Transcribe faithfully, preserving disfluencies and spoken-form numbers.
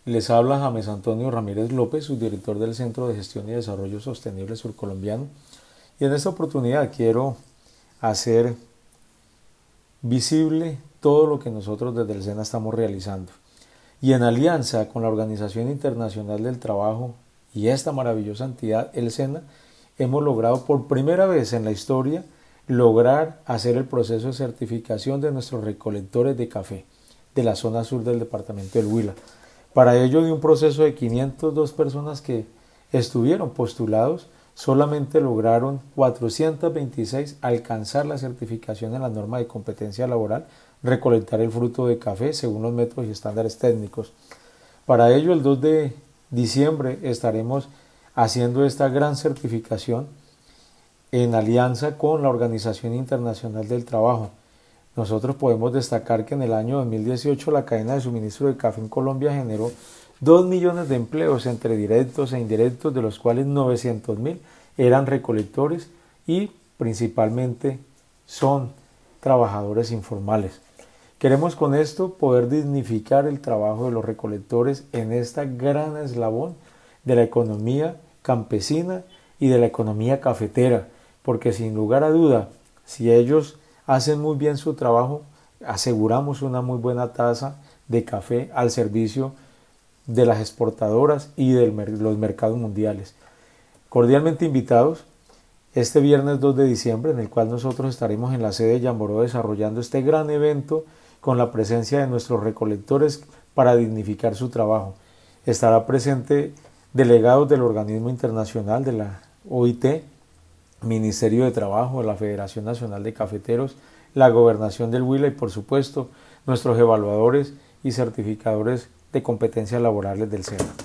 Les habla James Antonio Ramírez López, subdirector del Centro de Gestión y Desarrollo Sostenible Surcolombiano. Y en esta oportunidad quiero hacer visible todo lo que nosotros desde el SENA estamos realizando. Y en alianza con la Organización Internacional del Trabajo y esta maravillosa entidad, el SENA, hemos logrado por primera vez en la historia lograr hacer el proceso de certificación de nuestros recolectores de café de la zona sur del departamento del Huila. Para ello, de un proceso de quinientas dos personas que estuvieron postulados, solamente lograron cuatrocientos veintiséis alcanzar la certificación en la norma de competencia laboral, recolectar el fruto de café según los métodos y estándares técnicos. Para ello, el dos de diciembre estaremos haciendo esta gran certificación en alianza con la Organización Internacional del Trabajo. Nosotros podemos destacar que en el año dos mil dieciocho la cadena de suministro de café en Colombia generó dos millones de empleos entre directos e indirectos, de los cuales novecientos mil eran recolectores y principalmente son trabajadores informales. Queremos con esto poder dignificar el trabajo de los recolectores en esta gran eslabón de la economía campesina y de la economía cafetera, porque sin lugar a duda, si ellos hacen muy bien su trabajo, aseguramos una muy buena tasa de café al servicio de las exportadoras y de los mercados mundiales. Cordialmente invitados este viernes dos de diciembre, en el cual nosotros estaremos en la sede de Yamboró desarrollando este gran evento con la presencia de nuestros recolectores para dignificar su trabajo. Estará presente delegados del organismo internacional de la O I T, Ministerio de Trabajo, la Federación Nacional de Cafeteros, la Gobernación del Huila y por supuesto nuestros evaluadores y certificadores de competencias laborales del SENA.